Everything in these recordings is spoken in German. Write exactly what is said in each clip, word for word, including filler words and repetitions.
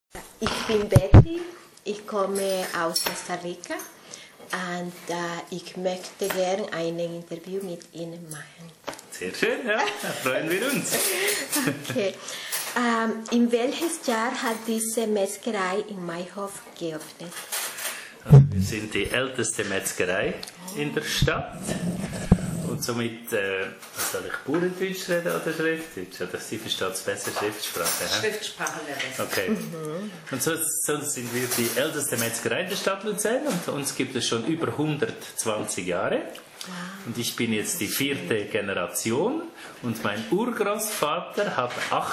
Ich bin Betty, ich komme aus Costa Rica und uh, ich möchte gerne ein Interview mit Ihnen machen. Sehr schön, ja, da freuen wir uns. Okay. Um, in welches Jahr hat diese Metzgerei in Mayhof geöffnet? Also wir sind die älteste Metzgerei in der Stadt. Und somit, äh, soll ich Bauerndeutsch reden oder Schriftdeutsch? Oder Sie versteht es besser, Schriftsprache? He? Schriftsprache wäre besser. Okay. Mhm. Und so, so sind wir die älteste Metzgerei der Stadt Luzern und uns gibt es schon über hundertzwanzig Jahre. Und ich bin jetzt die vierte Generation und mein Urgroßvater hat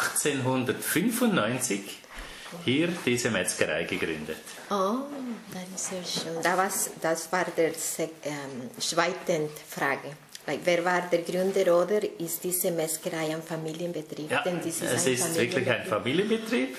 achtzehnhundertfünfundneunzig hier diese Metzgerei gegründet. Oh, das ist sehr schön. Das war, das war die ähm, zweite Frage. Like, wer war der Gründer oder ist diese Metzgerei ein Familienbetrieb? Ja, Denn dies ist es ein ist wirklich ein Familienbetrieb.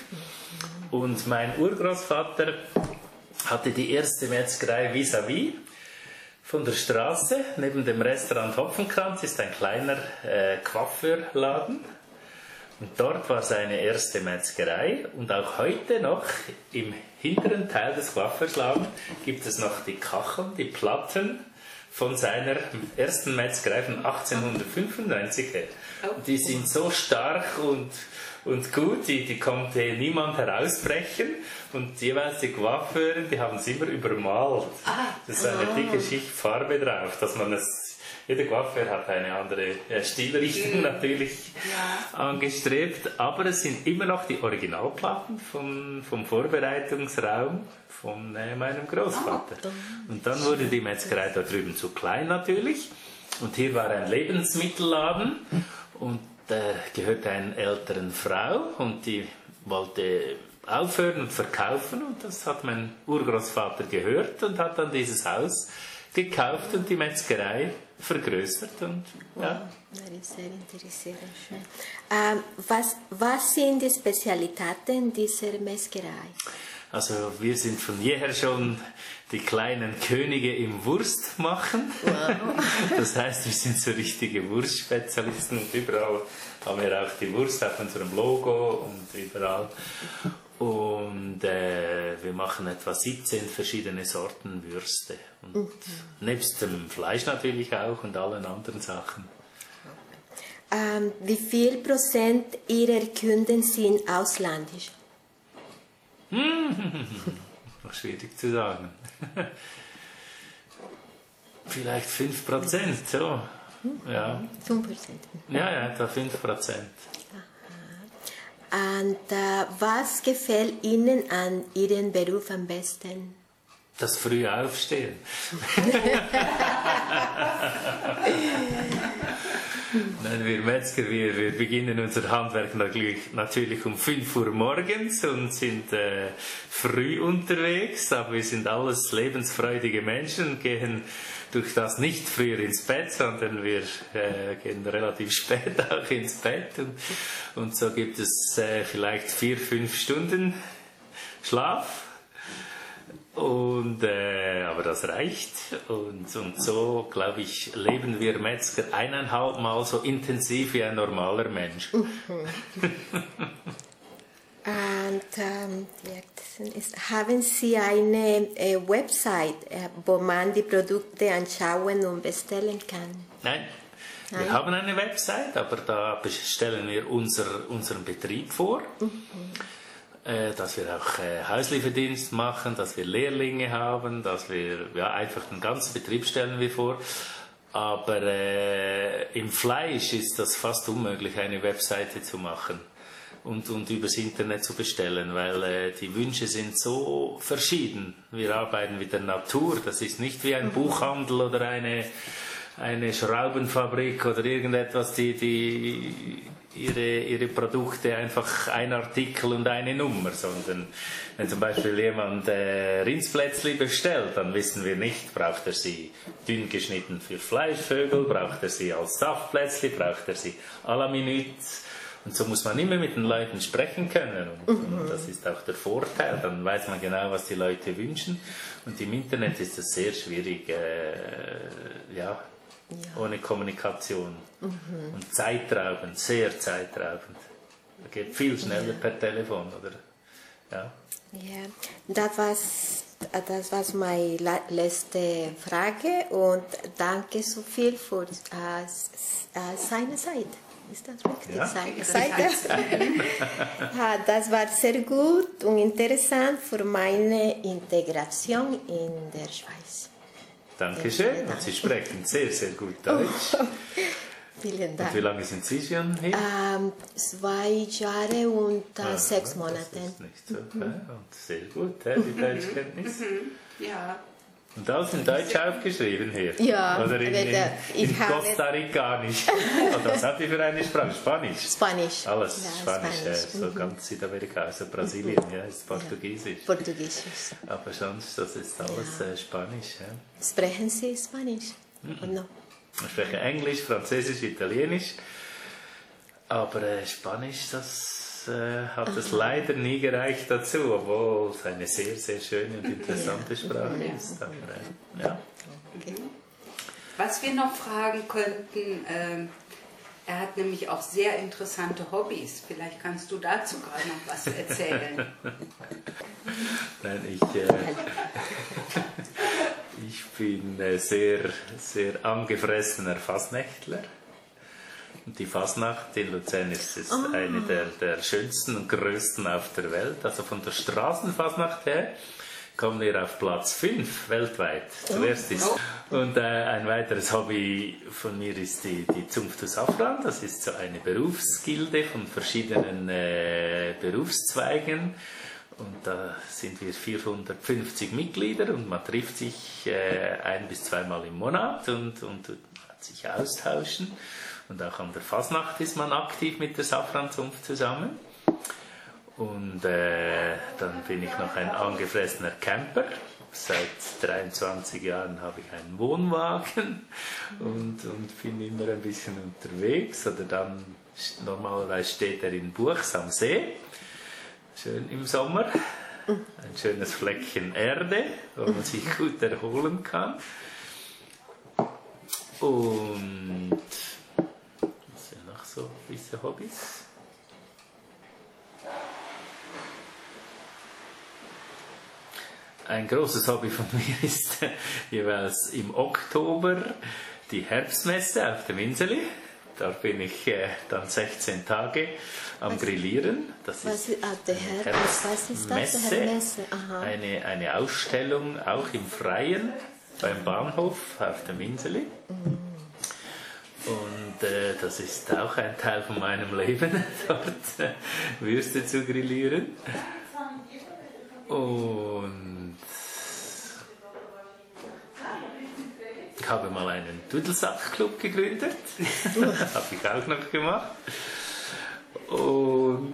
Und mein Urgroßvater hatte die erste Metzgerei vis-à-vis von der Straße. Neben dem Restaurant Hopfenkranz ist ein kleiner äh, Coiffeurladen. Und dort war seine erste Metzgerei. Und auch heute noch im hinteren Teil des Coiffeurladens gibt es noch die Kacheln, die Platten von seiner ersten Metzgerei von achtzehnhundertfünfundneunzig her. Und die sind so stark und, und gut, die, die konnte niemand herausbrechen. Und jeweils die Coiffeuren, die haben es immer übermalt. Das ist eine dicke Schicht Farbe drauf, dass man es... Jeder Coiffeur hat eine andere Stilrichtung natürlich ja. angestrebt, aber es sind immer noch die Originalplatten vom, vom Vorbereitungsraum von äh, meinem Großvater. Und dann wurde die Metzgerei da drüben zu klein natürlich und hier war ein Lebensmittelladen und äh, gehörte einer älteren Frau und die wollte aufhören und verkaufen und das hat mein Urgroßvater gehört und hat dann dieses Haus gekauft und die Metzgerei vergrößert. Und, ja. Das ist sehr interessant. Ähm, was, was sind die Spezialitäten dieser Metzgerei? Also wir sind von jeher schon die kleinen Könige im Wurstmachen. Wow. Das heißt, wir sind so richtige Wurstspezialisten und überall haben wir auch die Wurst auf unserem Logo und überall. Und äh, wir machen etwa siebzehn verschiedene Sorten Würste. Und mhm. nebst dem Fleisch natürlich auch und allen anderen Sachen. Ähm, wie viel Prozent Ihrer Kunden sind ausländisch? Noch schwierig zu sagen. Vielleicht fünf Prozent, so. Ja. fünf Prozent? Ja, ja, etwa fünf Prozent. Und äh, was gefällt Ihnen an Ihrem Beruf am besten? Das frühe Aufstehen. Nein, wir Metzger, wir, wir beginnen unser Handwerk natürlich, natürlich um fünf Uhr morgens und sind äh, früh unterwegs, aber wir sind alles lebensfreudige Menschen und gehen durch das nicht früher ins Bett, sondern wir äh, gehen relativ spät auch ins Bett und, und so gibt es äh, vielleicht vier, fünf Stunden Schlaf. Und, äh, aber das reicht und, und so, glaube ich, leben wir Metzger eineinhalb Mal so intensiv wie ein normaler Mensch. Mhm. Und ähm, haben Sie eine äh, Website, äh, wo man die Produkte anschauen und bestellen kann? Nein. Nein. Wir haben eine Website, aber da stellen wir unser, unseren Betrieb vor. Mhm. Dass wir auch äh, Hauslieferdienst machen, dass wir Lehrlinge haben, dass wir, ja, einfach den ganzen Betrieb stellen wir vor. Aber äh, im Fleisch ist das fast unmöglich, eine Webseite zu machen und, und übers Internet zu bestellen, weil äh, die Wünsche sind so verschieden. Wir arbeiten mit der Natur, das ist nicht wie ein Buchhandel oder eine, eine Schraubenfabrik oder irgendetwas, die, die Ihre, ihre Produkte einfach ein Artikel und eine Nummer, sondern wenn zum Beispiel jemand äh, Rindsplätzli bestellt, dann wissen wir nicht, braucht er sie dünn geschnitten für Fleischvögel, braucht er sie als Saftplätzli, braucht er sie à la minute. Und so muss man immer mit den Leuten sprechen können und, mhm. und das ist auch der Vorteil, dann weiß man genau, was die Leute wünschen und im Internet ist es sehr schwierig, äh, ja, Ja. ohne Kommunikation mhm. und zeitraubend, sehr zeitraubend. Das geht viel schneller ja. per Telefon oder Ja. Ja, das war, das war meine letzte Frage und danke so viel für äh, seine Zeit. Ist das richtig? Ja. Seine Seite. Ja, das war sehr gut und interessant für meine Integration in der Schweiz. Dankeschön. Und Sie sprechen sehr, sehr gut Deutsch. Vielen Dank. Und wie lange sind Sie schon hier? Ähm, zwei Jahre und äh, Ah, sechs das Monate. ist nicht so mhm. Und sehr gut, he, die Deutschkenntnis. Ja. Und alles in Deutsch aufgeschrieben hier? Ja. Oder in, in, ich in habe Costa Ricanisch? Und was habt ihr für eine Sprache? Spanisch? Spanisch. Alles Ja, Spanisch, Spanisch. Ja, so Mhm. ganz Südamerika, also Brasilien, ja, ist Portugiesisch. Ja, Portugiesisch. Aber sonst, das ist alles Ja. äh, Spanisch. Ja. Sprechen Sie Spanisch? Mhm. No. Ich spreche Englisch, Französisch, Italienisch. Aber äh, Spanisch, das äh, hat es leider nie gereicht dazu, obwohl es eine sehr, sehr schöne und interessante Ja. Sprache Ja. ist. Aber, äh, ja. Okay. Was wir noch fragen könnten, ähm, er hat nämlich auch sehr interessante Hobbys. Vielleicht kannst du dazu gerade noch was erzählen. Nein, ich, äh, ich bin äh, sehr, sehr angefressener Fasnächtler. Und die Fasnacht in Luzern ist, ist Ah. eine der, der schönsten und größten auf der Welt. Also von der Straßenfasnacht her kommen wir auf Platz fünf weltweit. Zuerst ist. Und äh, ein weiteres Hobby von mir ist die, die Zunft du Safran. Das ist so eine Berufsgilde von verschiedenen äh, Berufszweigen. Und da sind wir vierhundertfünfzig Mitglieder und man trifft sich äh, ein- bis zweimal im Monat und, und, und hat sich austauschen. Und auch an der Fasnacht ist man aktiv mit der Safranzunft zusammen. Und äh, dann bin ich noch ein angefressener Camper. Seit dreiundzwanzig Jahren habe ich einen Wohnwagen und, und bin immer ein bisschen unterwegs. Oder dann, normalerweise steht er in Buchs am See, schön im Sommer. Ein schönes Fleckchen Erde, wo man sich gut erholen kann. Und was sind noch so diese Hobbys? Ein großes Hobby von mir ist äh, jeweils im Oktober die Herbstmesse auf dem Inseli. Da bin ich äh, dann sechzehn Tage am Grillieren. Das Was ist ist, ah, der Herr, was ist das? Messe, Der Messe. Aha. eine, eine Ausstellung auch im Freien beim Bahnhof auf dem Inseli. Und äh, das ist auch ein Teil von meinem Leben, dort äh, Würste zu grillieren. Und ich habe mal einen Dudelsack-Club gegründet. Habe ich auch noch gemacht. Und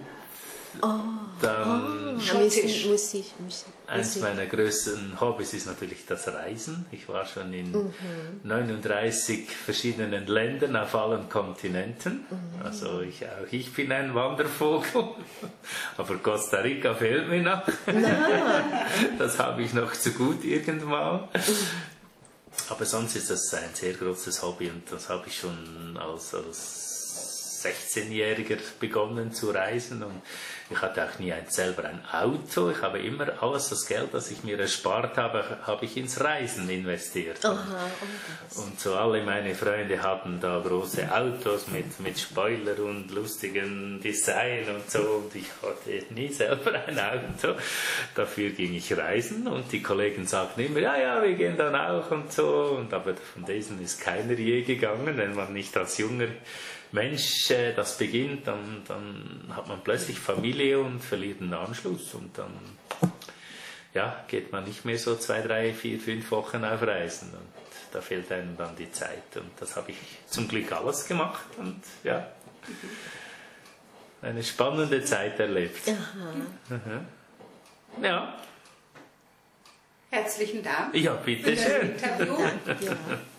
dann Ah, Musik, Musik, Musik. eines meiner größten Hobbys ist natürlich das Reisen. Ich war schon in Mhm. neununddreißig verschiedenen Ländern auf allen Kontinenten. Mhm. Also ich, auch ich bin ein Wandervogel. Aber Costa Rica fehlt mir noch. Das habe ich noch zu gut irgendwann. Aber sonst ist das ein sehr großes Hobby und das habe ich schon als, als sechzehnjähriger begonnen zu reisen und ich hatte auch nie ein, selber ein Auto. Ich habe immer alles das Geld, das ich mir erspart habe, habe ich ins Reisen investiert. Aha, oh, Und so alle meine Freunde hatten da große Autos mit, mit Spoiler und lustigen Design und so und ich hatte nie selber ein Auto. Dafür ging ich reisen und die Kollegen sagten immer, ja, ja, wir gehen dann auch und so. Und aber von diesen ist keiner je gegangen, wenn man nicht als junger Mensch äh, das beginnt, dann, dann hat man plötzlich Familie und verliert den Anschluss und dann ja, geht man nicht mehr so zwei, drei, vier, fünf Wochen auf Reisen und da fehlt einem dann die Zeit und das habe ich zum Glück alles gemacht und ja, eine spannende Zeit erlebt. Aha. Mhm. Ja. Herzlichen Dank. Ja, bitteschön. Interview. Danke, ja.